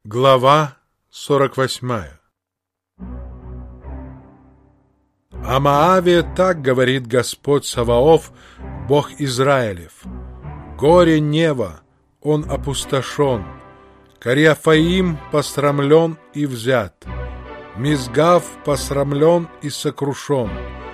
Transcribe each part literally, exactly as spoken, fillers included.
Глава сорок восьмая. О Моаве так говорит Господь Саваоф, Бог Израилев: «Горе Нева, он опустошен, Карьяфаим посрамлен и взят, Мизгав посрамлен и сокрушен.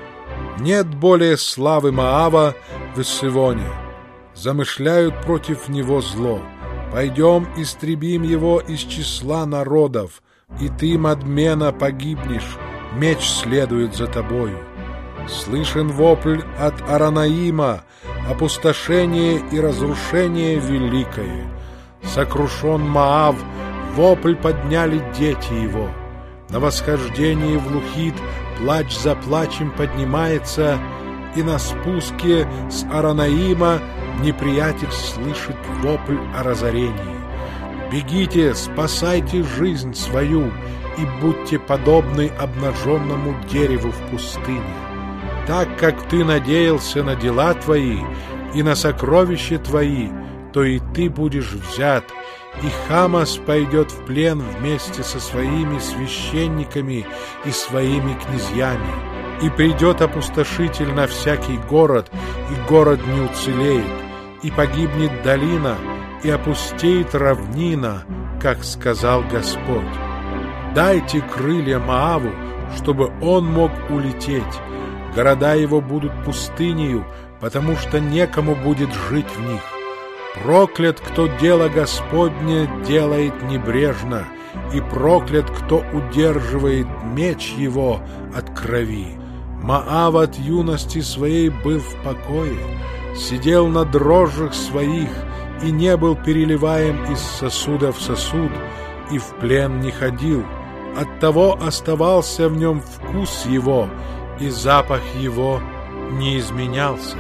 Нет более славы Моава в Иссионе, замышляют против него зло. Пойдем, истребим его из числа народов, и ты, Мадмена, погибнешь, меч следует за тобою. Слышен вопль от Аранаима, опустошение и разрушение великое. Сокрушен Моав, вопль подняли дети его. На восхождении в Лухит плач за плачем поднимается, и на спуске с Аранаима неприятель слышит вопль о разорении. Бегите, спасайте жизнь свою, и будьте подобны обнаженному дереву в пустыне. Так как ты надеялся на дела твои и на сокровища твои, то и ты будешь взят, и Хамас пойдет в плен вместе со своими священниками и своими князьями. И придет опустошитель на всякий город, и город не уцелеет, и погибнет долина, и опустеет равнина, как сказал Господь. Дайте крылья Моаву, чтобы он мог улететь. Города его будут пустынею, потому что некому будет жить в них. Проклят, кто дело Господне делает небрежно, и проклят, кто удерживает меч его от крови. Моав от юности своей был в покое, сидел на дрожжах своих и не был переливаем из сосуда в сосуд, и в плен не ходил. Оттого оставался в нем вкус его, и запах его не изменялся.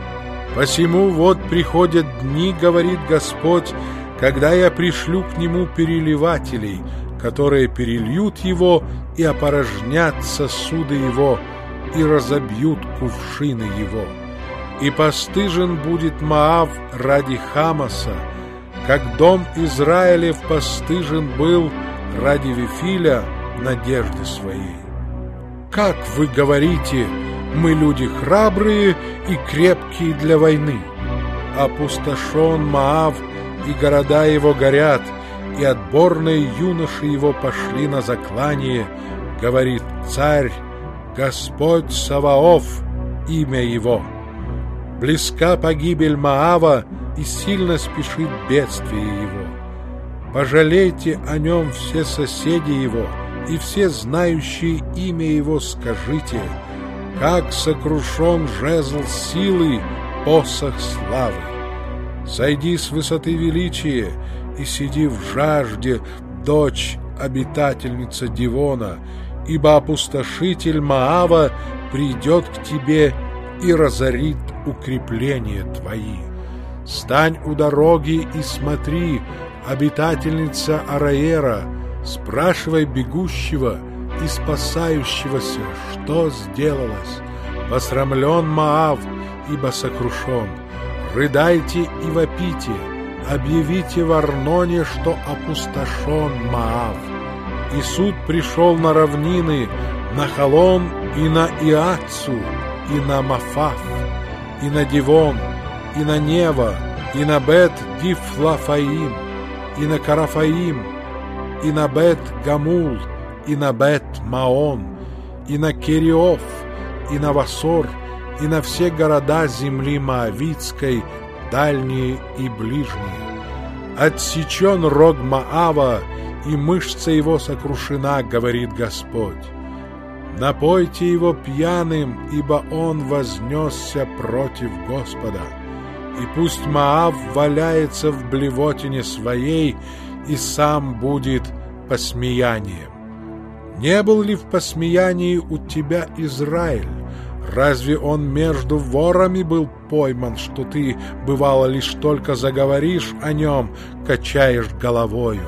Посему вот приходят дни, говорит Господь, когда я пришлю к нему переливателей, которые перельют его и опорожнят сосуды его, и разобьют кувшины его. И постыжен будет Моав ради Хамаса, как дом Израилев постыжен был ради Вифиля надежды своей. Как вы говорите, мы люди храбрые и крепкие для войны. Опустошен Моав, и города его горят, и отборные юноши его пошли на заклание, говорит царь, Господь Саваоф, имя его. Близка погибель Моава, и сильно спешит бедствие его. Пожалейте о нем все соседи его, и все знающие имя его скажите, как сокрушен жезл силы, посох славы. Сойди с высоты величия и сиди в жажде, дочь, обитательница Дивона, ибо опустошитель Моава придет к тебе и разорит укрепления твои. Стань у дороги и смотри, обитательница Араера, спрашивай бегущего и спасающегося, что сделалось. Посрамлен Моав, ибо сокрушен. Рыдайте и вопите, объявите в Арноне, что опустошен Моав. И суд пришел на равнины, на Халон и на Иацу, и на Мафав, и на Дивон, и на Нева, и на Бет-Дифлафаим, и на Карафаим, и на Бет-Гамул, и на Бет-Маон, и на Кериоф, и на Васор, и на все города земли Моавитской, дальние и ближние. Отсечен рог Моава, и мышца его сокрушена, говорит Господь. Напойте его пьяным, ибо он вознесся против Господа. И пусть Моав валяется в блевотине своей, и сам будет посмеянием. Не был ли в посмеянии у тебя Израиль? Разве он между ворами был пойман, что ты, бывало, лишь только заговоришь о нем, качаешь головою?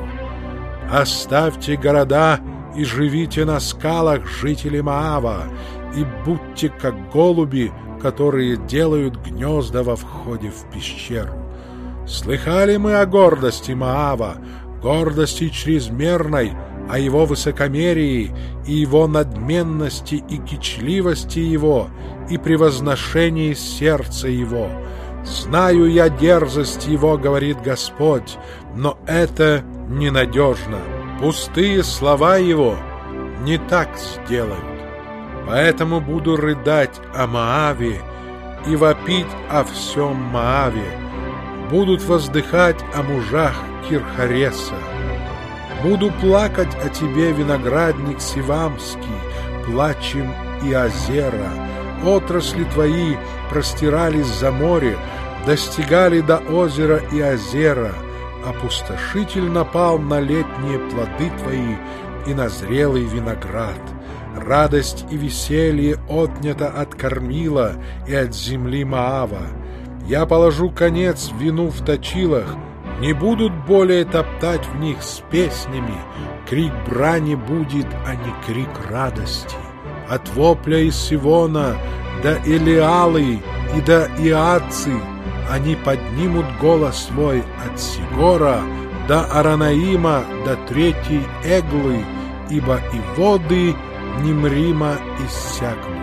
Оставьте города и живите на скалах, жители Моава, и будьте как голуби, которые делают гнезда во входе в пещеру. Слыхали мы о гордости Моава, гордости чрезмерной, о его высокомерии и его надменности и кичливости его, и превозношении сердца его. Знаю я дерзость его, говорит Господь, но это ненадежно. Пустые слова его не так сделают. Поэтому буду рыдать о Моаве и вопить о всем Моаве. Будут воздыхать о мужах Кирхареса. Буду плакать о тебе, виноградник Сивамский, плачем и озера. Отрасли твои простирались за море, достигали до озера и озера. Опустошитель напал на летние плоды твои и на зрелый виноград. Радость и веселье отнято от кормила и от земли Моава. Я положу конец вину в точилах, не будут более топтать в них с песнями. Крик брани будет, а не крик радости. От вопля из Сивона до Элиалы и до Иатцы они поднимут голос свой от Сигора до Аранаима до третьей Эглы, ибо и воды Нимрима иссякнут.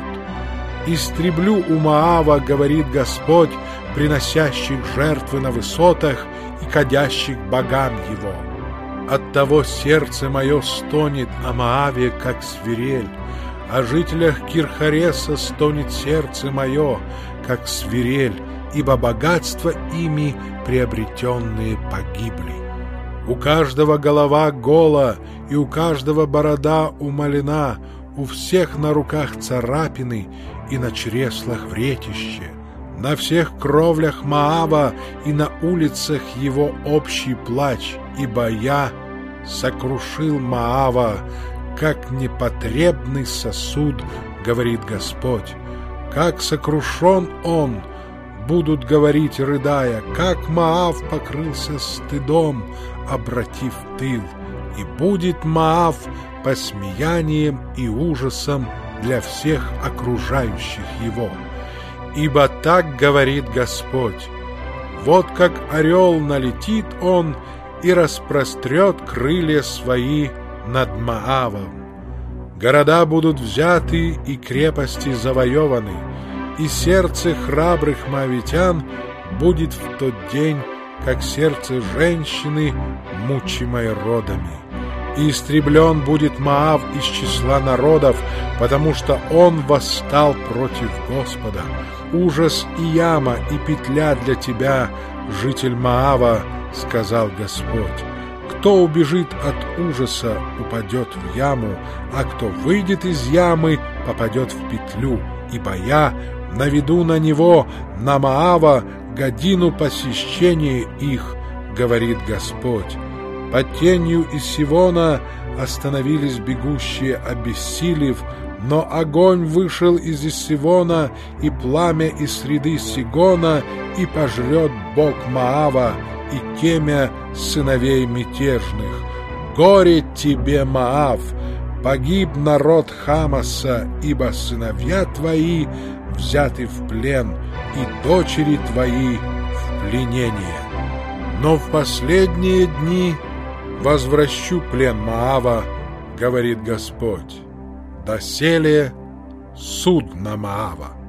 Истреблю у Моава, говорит Господь, приносящих жертвы на высотах и кадящих богам его. Оттого сердце мое стонет о Моаве, как свирель, о жителях Кирхареса стонет сердце мое, как свирель, ибо богатства ими приобретенные погибли. У каждого голова гола, и у каждого борода умалена, у всех на руках царапины и на чреслах вретище. На всех кровлях Моава и на улицах его общий плач, ибо я сокрушил Моава, как непотребный сосуд, говорит Господь. Как сокрушен он, будут говорить, рыдая, как Моав покрылся стыдом, обратив тыл, и будет Моав посмеянием и ужасом для всех окружающих его. Ибо так говорит Господь: вот как орел налетит он и распрострет крылья свои над Моавом. Города будут взяты и крепости завоеваны, и сердце храбрых моавитян будет в тот день, как сердце женщины, мучимой родами. И истреблен будет Моав из числа народов, потому что он восстал против Господа. Ужас и яма, и петля для тебя, житель Моава, сказал Господь. Кто убежит от ужаса, упадет в яму, а кто выйдет из ямы, попадет в петлю, ибо я наведу на него, на Моава, годину посещения их, говорит Господь. Под тенью из Сивона остановились бегущие, обессилев, но огонь вышел из Сивона, и пламя из среды Сигона, и пожрет Бог Моава, и темя сыновей мятежных. Горе тебе, Моав! Погиб народ Хамаса, ибо сыновья твои взяты в плен, и дочери твои в пленение. Но в последние дни возвращу плен Моава, говорит Господь. Доселе суд на Моава.